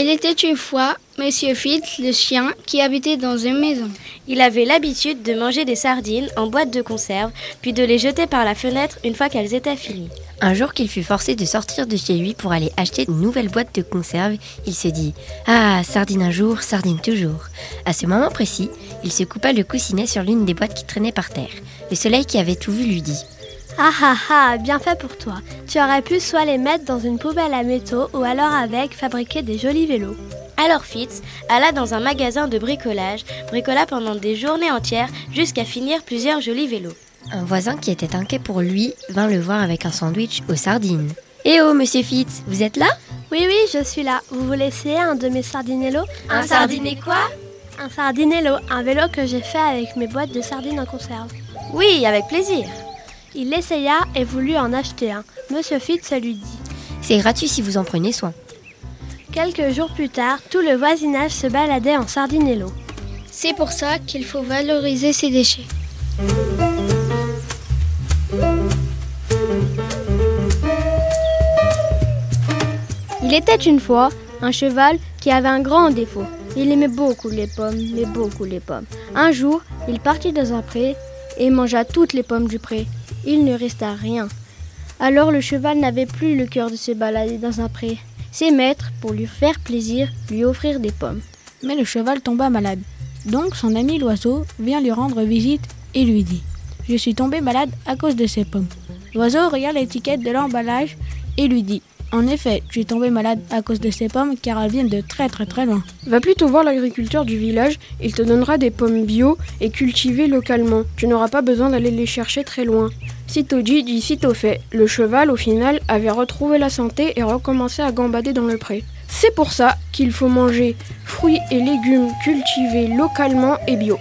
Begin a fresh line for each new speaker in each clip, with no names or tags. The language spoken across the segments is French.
Il était une fois Monsieur Fitz, le chien, qui habitait dans une maison.
Il avait l'habitude de manger des sardines en boîte de conserve, puis de les jeter par la fenêtre une fois qu'elles étaient finies.
Un jour qu'il fut forcé de sortir de chez lui pour aller acheter une nouvelle boîte de conserve, il se dit « Ah, sardine un jour, sardine toujours ». À ce moment précis, il se coupa le coussinet sur l'une des boîtes qui traînaient par terre. Le soleil qui avait tout vu lui dit «
Ah ah ah, bien fait pour toi. Tu aurais pu soit les mettre dans une poubelle à métaux ou alors avec fabriquer des jolis vélos. »
Alors Fitz alla dans un magasin de bricolage, bricola pendant des journées entières jusqu'à finir plusieurs jolis vélos.
Un voisin qui était inquiet pour lui vint le voir avec un sandwich aux sardines. « Eh oh, monsieur Fitz, vous êtes là ?»
Oui, je suis là. Vous voulez essayer un de mes sardinellos ?
Un sardinet quoi ?
Un sardinello, un vélo que j'ai fait avec mes boîtes de sardines en conserve.
Oui, avec plaisir.
Il l'essaya et voulut en acheter un. Monsieur Fitz lui dit
« C'est gratuit si vous en prenez soin. »
Quelques jours plus tard, tout le voisinage se baladait en sardinello.
C'est pour ça qu'il faut valoriser ses déchets.
Il était une fois un cheval qui avait un grand défaut. Il aimait beaucoup les pommes, mais beaucoup les pommes. Un jour, il partit dans un pré et mangea toutes les pommes du pré. Il ne resta rien. Alors le cheval n'avait plus le cœur de se balader dans un pré. Ses maîtres, pour lui faire plaisir, lui offrirent des pommes.
Mais le cheval tomba malade. Donc son ami l'oiseau vient lui rendre visite et lui dit « Je suis tombé malade à cause de ces pommes ». L'oiseau regarde l'étiquette de l'emballage et lui dit « En effet, tu es tombé malade à cause de ces pommes car elles viennent de très loin.
Va plutôt voir l'agriculteur du village, il te donnera des pommes bio et cultivées localement. Tu n'auras pas besoin d'aller les chercher très loin. » Sitôt dit, sitôt fait. Le cheval, au final, avait retrouvé la santé et recommencé à gambader dans le pré. C'est pour ça qu'il faut manger fruits et légumes cultivés localement et bio.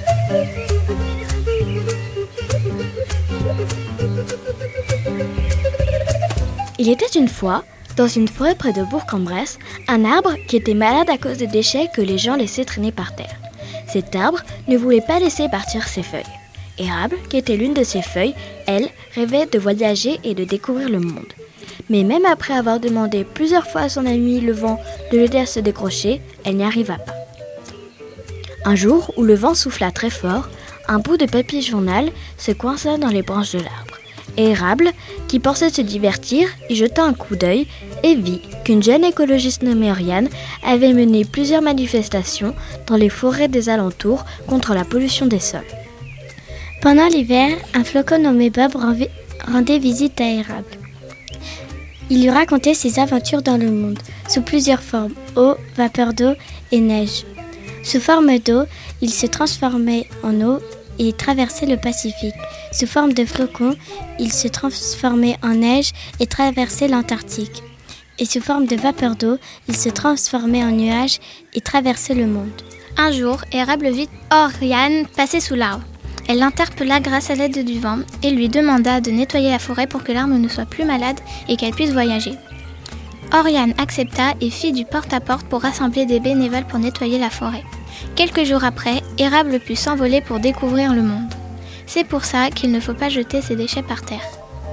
Il était une fois, dans une forêt près de Bourg-en-Bresse, un arbre qui était malade à cause des déchets que les gens laissaient traîner par terre. Cet arbre ne voulait pas laisser partir ses feuilles. Érable, qui était l'une de ses feuilles, elle, rêvait de voyager et de découvrir le monde. Mais même après avoir demandé plusieurs fois à son ami le vent de l'aider à se décrocher, elle n'y arriva pas. Un jour où le vent souffla très fort, un bout de papier journal se coinça dans les branches de l'arbre. Érable, qui pensait se divertir, y jeta un coup d'œil et vit qu'une jeune écologiste nommée Oriane avait mené plusieurs manifestations dans les forêts des alentours contre la pollution des sols. Pendant l'hiver, un flocon nommé Bob rendait visite à Érable. Il lui racontait ses aventures dans le monde, sous plusieurs formes, eau, vapeur d'eau et neige. Sous forme d'eau, il se transformait en eau et traversait le Pacifique. Sous forme de flocon, il se transformait en neige et traversait l'Antarctique. Et sous forme de vapeur d'eau, il se transformait en nuage et traversait le monde.
Un jour, Érable vit Oriane passer sous l'arbre. Elle l'interpella grâce à l'aide du vent et lui demanda de nettoyer la forêt pour que l'arbre ne soit plus malade et qu'elle puisse voyager. Oriane accepta et fit du porte-à-porte pour rassembler des bénévoles pour nettoyer la forêt. Quelques jours après, Érable put s'envoler pour découvrir le monde. C'est pour ça qu'il ne faut pas jeter ses déchets par terre.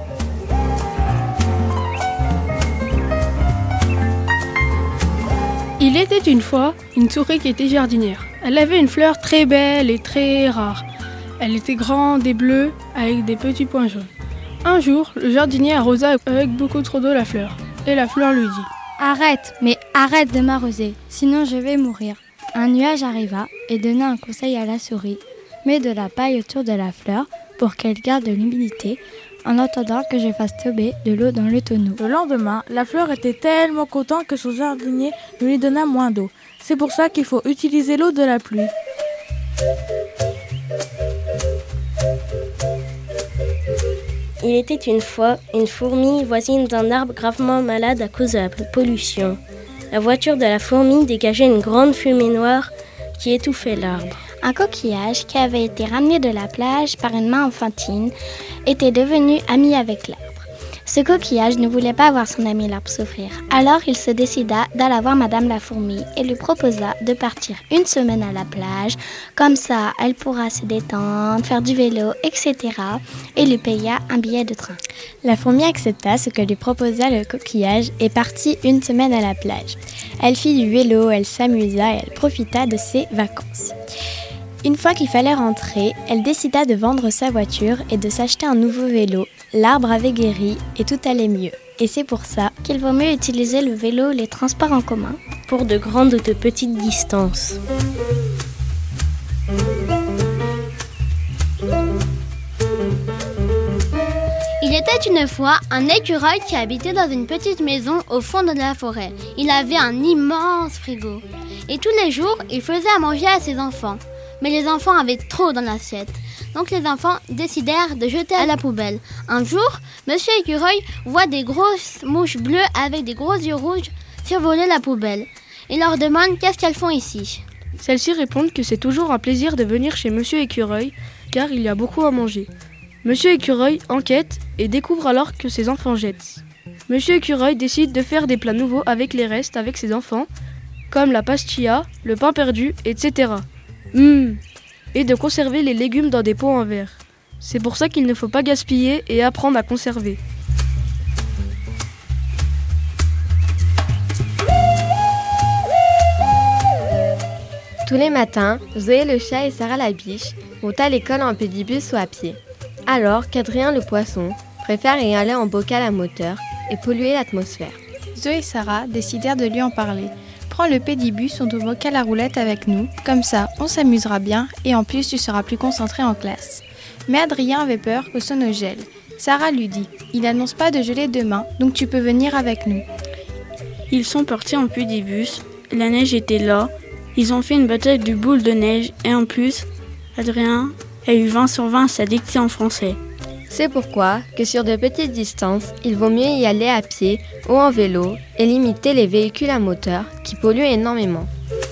Il était une fois une souris qui était jardinière. Elle avait une fleur très belle et très rare. Elle était grande et bleue avec des petits points jaunes. Un jour, le jardinier arrosa avec beaucoup trop d'eau la fleur. Et la fleur lui dit
« Arrête, mais arrête de m'arroser, sinon je vais mourir. » Un nuage arriva et donna un conseil à la souris. « Mets de la paille autour de la fleur pour qu'elle garde de l'humidité en attendant que je fasse tomber de l'eau dans le tonneau. »
Le lendemain, la fleur était tellement contente que son jardinier lui donna moins d'eau. C'est pour ça qu'il faut utiliser l'eau de la pluie.
Il était une fois une fourmi voisine d'un arbre gravement malade à cause de la pollution. La voiture de la fourmi dégageait une grande fumée noire qui étouffait l'arbre.
Un coquillage qui avait été ramené de la plage par une main enfantine était devenu ami avec l'arbre.
Ce coquillage ne voulait pas voir son ami l'arbre souffrir. Alors il se décida d'aller voir Madame la fourmi et lui proposa de partir une semaine à la plage. Comme ça, elle pourra se détendre, faire du vélo, etc. et lui paya un billet de train.
La fourmi accepta ce que lui proposa le coquillage et partit une semaine à la plage. Elle fit du vélo, elle s'amusa et elle profita de ses vacances. Une fois qu'il fallait rentrer, elle décida de vendre sa voiture et de s'acheter un nouveau vélo. L'arbre avait guéri et tout allait mieux. Et c'est pour ça
qu'il vaut mieux utiliser le vélo ou les transports en commun
pour de grandes ou de petites distances.
Il était une fois un écureuil qui habitait dans une petite maison au fond de la forêt. Il avait un immense frigo. Et tous les jours, il faisait à manger à ses enfants. Mais les enfants avaient trop dans l'assiette. Donc les enfants décidèrent de jeter à la poubelle. Un jour, Monsieur Écureuil voit des grosses mouches bleues avec des gros yeux rouges survoler la poubelle. Il leur demande qu'est-ce qu'elles font ici.
Celles-ci répondent que c'est toujours un plaisir de venir chez Monsieur Écureuil car il y a beaucoup à manger. Monsieur Écureuil enquête et découvre alors que ses enfants jettent. Monsieur Écureuil décide de faire des plats nouveaux avec les restes avec ses enfants, comme la pastilla, le pain perdu, etc. Et de conserver les légumes dans des pots en verre. C'est pour ça qu'il ne faut pas gaspiller et apprendre à conserver.
Tous les matins, Zoé le chat et Sarah la biche vont à l'école en pédibus ou à pied. Alors qu'Adrien le poisson préfère y aller en bocal à moteur et polluer l'atmosphère.
Zoé et Sarah décidèrent de lui en parler. Prends le pédibus ou ton bocal à roulettes avec nous, comme ça on s'amusera bien et en plus tu seras plus concentré en classe. Mais Adrien avait peur que ce ne gèle. Sarah lui dit, il n'annonce pas de geler demain, donc tu peux venir avec nous.
Ils sont partis en pédibus, la neige était là, ils ont fait une bataille de boules de neige et en plus, Adrien a eu 20 sur 20 à sa dictée en français.
C'est pourquoi que sur de petites distances, il vaut mieux y aller à pied ou en vélo et limiter les véhicules à moteur qui polluent énormément.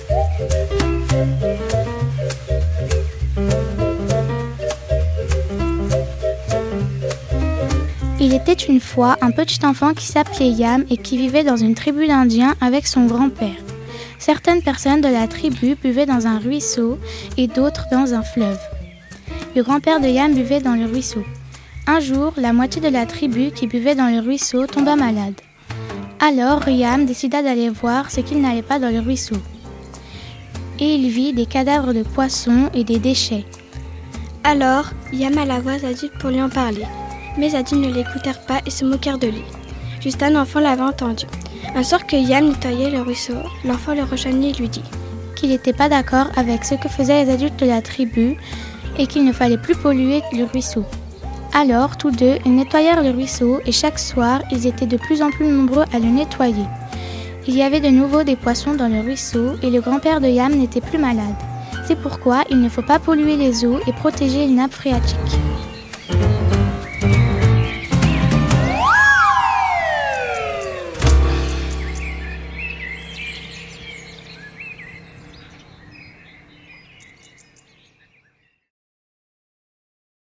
Il était une fois un petit enfant qui s'appelait Yam et qui vivait dans une tribu d'Indiens avec son grand-père. Certaines personnes de la tribu buvaient dans un ruisseau et d'autres dans un fleuve. Le grand-père de Yam buvait dans le ruisseau. Un jour, la moitié de la tribu qui buvait dans le ruisseau tomba malade. Alors, Yam décida d'aller voir ce qu'il n'allait pas dans le ruisseau. Et il vit des cadavres de poissons et des déchets.
Alors, Yam alla voir Zadut pour lui en parler. Mais Zadut ne l'écoutèrent pas et se moquèrent de lui. Juste un enfant l'avait entendu. Un soir que Yam nettoyait le ruisseau, l'enfant le rejoignit et lui dit
qu'il n'était pas d'accord avec ce que faisaient les adultes de la tribu et qu'il ne fallait plus polluer le ruisseau. Alors, tous deux, ils nettoyèrent le ruisseau et chaque soir, ils étaient de plus en plus nombreux à le nettoyer. Il y avait de nouveau des poissons dans le ruisseau et le grand-père de Yam n'était plus malade. C'est pourquoi il ne faut pas polluer les eaux et protéger les nappes phréatiques.